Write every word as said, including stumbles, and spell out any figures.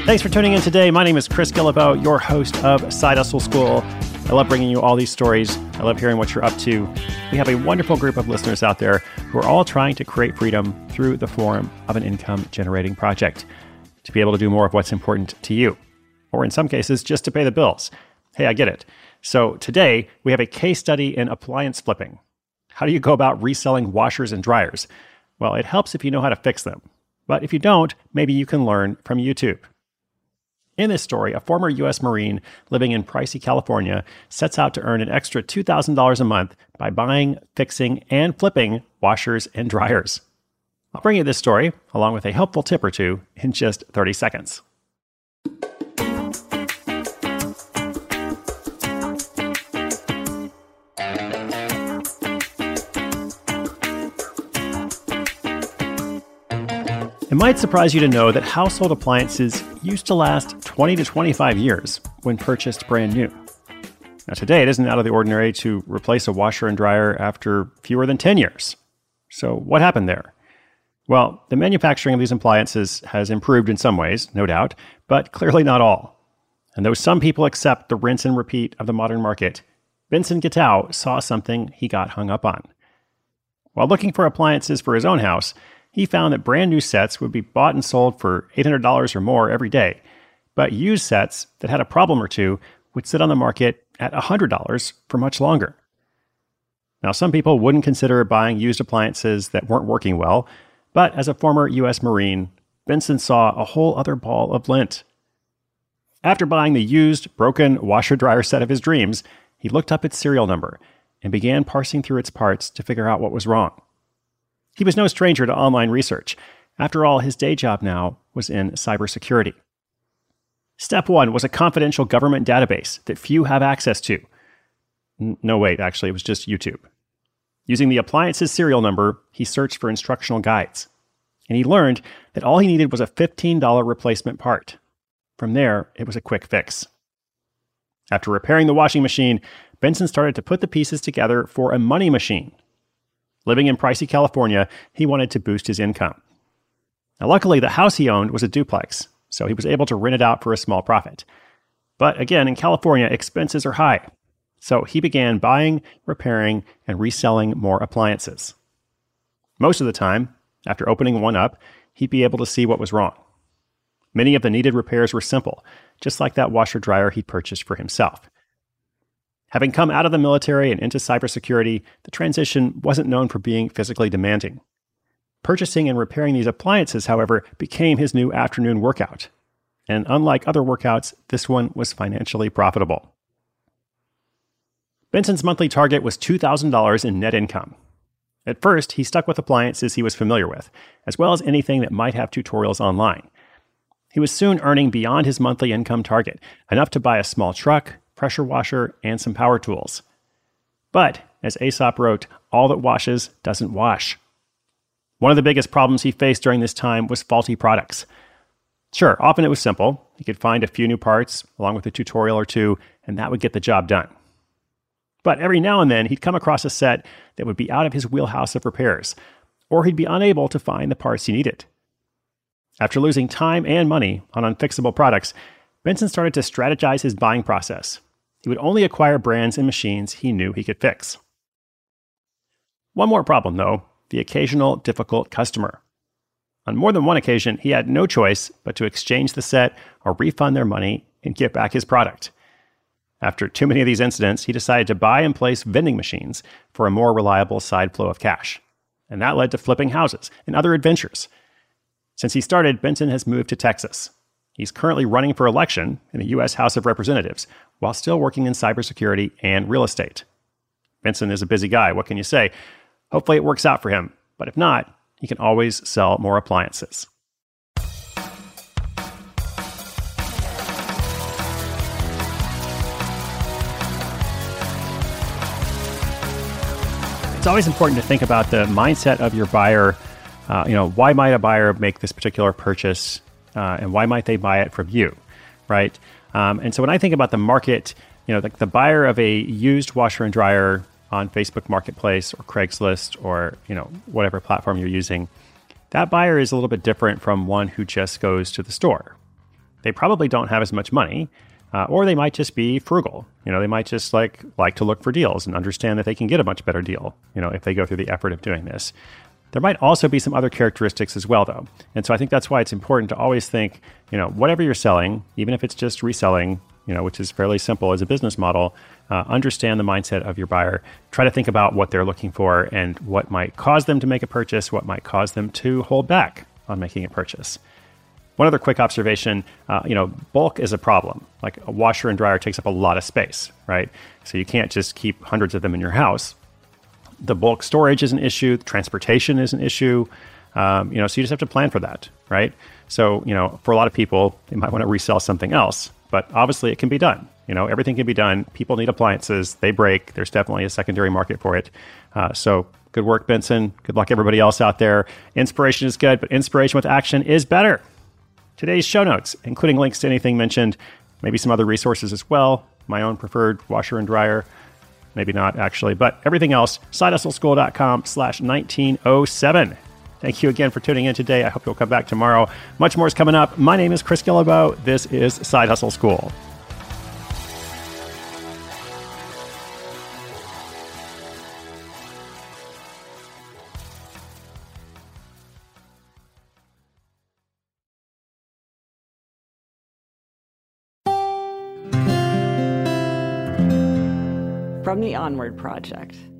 Thanks for tuning in today. My name is Chris Guillebeau, your host of Side Hustle School. I love bringing you all these stories. I love hearing what you're up to. We have a wonderful group of listeners out there who are all trying to create freedom through the form of an income-generating project to be able to do more of what's important to you, or in some cases, just to pay the bills. Hey, I get it. So today, we have a case study in appliance flipping. How do you go about reselling washers and dryers? Well, it helps if you know how to fix them. But if you don't, maybe you can learn from YouTube. In this story, a former U S Marine living in pricey California sets out to earn an extra two thousand dollars a month by buying, fixing, and flipping washers and dryers. I'll bring you this story, along with a helpful tip or two, in just thirty seconds. It might surprise you to know that household appliances used to last twenty to twenty-five years when purchased brand new. Now today, it isn't out of the ordinary to replace a washer and dryer after fewer than ten years. So what happened there? Well, the manufacturing of these appliances has improved in some ways, no doubt, but clearly not all. And though some people accept the rinse and repeat of the modern market, Vincent Guiteau saw something he got hung up on. While looking for appliances for his own house, he found that brand new sets would be bought and sold for eight hundred dollars or more every day, but used sets that had a problem or two would sit on the market at one hundred dollars for much longer. Now, some people wouldn't consider buying used appliances that weren't working well, but as a former U S Marine, Vincent saw a whole other ball of lint. After buying the used, broken washer-dryer set of his dreams, he looked up its serial number and began parsing through its parts to figure out what was wrong. He was no stranger to online research. After all, his day job now was in cybersecurity. Step one was a confidential government database that few have access to. N- no, wait, actually, it was just YouTube. Using the appliance's serial number, he searched for instructional guides. And he learned that all he needed was a fifteen dollars replacement part. From there, it was a quick fix. After repairing the washing machine, Benson started to put the pieces together for a money machine. Living in pricey California, he wanted to boost his income. Now, luckily, the house he owned was a duplex, so he was able to rent it out for a small profit. But again, in California, expenses are high. So he began buying, repairing, and reselling more appliances. Most of the time, after opening one up, he'd be able to see what was wrong. Many of the needed repairs were simple, just like that washer-dryer he'd purchased for himself. Having come out of the military and into cybersecurity, the transition wasn't known for being physically demanding. Purchasing and repairing these appliances, however, became his new afternoon workout. And unlike other workouts, this one was financially profitable. Benson's monthly target was two thousand dollars in net income. At first, he stuck with appliances he was familiar with, as well as anything that might have tutorials online. He was soon earning beyond his monthly income target, enough to buy a small truck, pressure washer, and some power tools. But, as Aesop wrote, all that washes doesn't wash. One of the biggest problems he faced during this time was faulty products. Sure, often it was simple. He could find a few new parts, along with a tutorial or two, and that would get the job done. But every now and then, he'd come across a set that would be out of his wheelhouse of repairs, or he'd be unable to find the parts he needed. After losing time and money on unfixable products, Benson started to strategize his buying process. He would only acquire brands and machines he knew he could fix. One more problem, though, the occasional difficult customer. On more than one occasion, he had no choice but to exchange the set or refund their money and get back his product. After too many of these incidents, he decided to buy and place vending machines for a more reliable side flow of cash. And that led to flipping houses and other adventures. Since he started, Benson has moved to Texas. He's currently running for election in the U S House of Representatives while still working in cybersecurity and real estate. Benson is a busy guy, what can you say? Hopefully it works out for him, but if not, he can always sell more appliances. It's always important to think about the mindset of your buyer. Uh, you know, why might a buyer make this particular purchase? Uh, and why might they buy it from you, right? Um, and so when I think about the market, you know, like the buyer of a used washer and dryer on Facebook Marketplace or Craigslist or, you know, whatever platform you're using, that buyer is a little bit different from one who just goes to the store. they probably don't have as much money, uh, or they might just be frugal. You know, they might just like like to look for deals and understand that they can get a much better deal, you know, if they go through the effort of doing this. There might also be some other characteristics as well, though. And so I think that's why it's important to always think, you know, whatever you're selling, even if it's just reselling, you know, which is fairly simple as a business model, uh, understand the mindset of your buyer. Try to think about what they're looking for and what might cause them to make a purchase, what might cause them to hold back on making a purchase. One other quick observation, uh, you know, bulk is a problem. Like a washer and dryer takes up a lot of space, right? So you can't just keep hundreds of them in your house. The bulk storage is an issue. Transportation is an issue. Um, you know, so you just have to plan for that, right? So, you know, for a lot of people, they might want to resell something else, but obviously it can be done. You know, everything can be done. People need appliances. They break. There's definitely a secondary market for it. Uh, so good work, Benson. Good luck, everybody else out there. Inspiration is good, but inspiration with action is better. Today's show notes, including links to anything mentioned, maybe some other resources as well, my own preferred washer and dryer. Maybe not, actually. But everything else, sidehustleschool.com slash 1907. Thank you again for tuning in today. I hope you'll come back tomorrow. Much more is coming up. My name is Chris Guillebeau. This is Side Hustle School. From the Onward Project.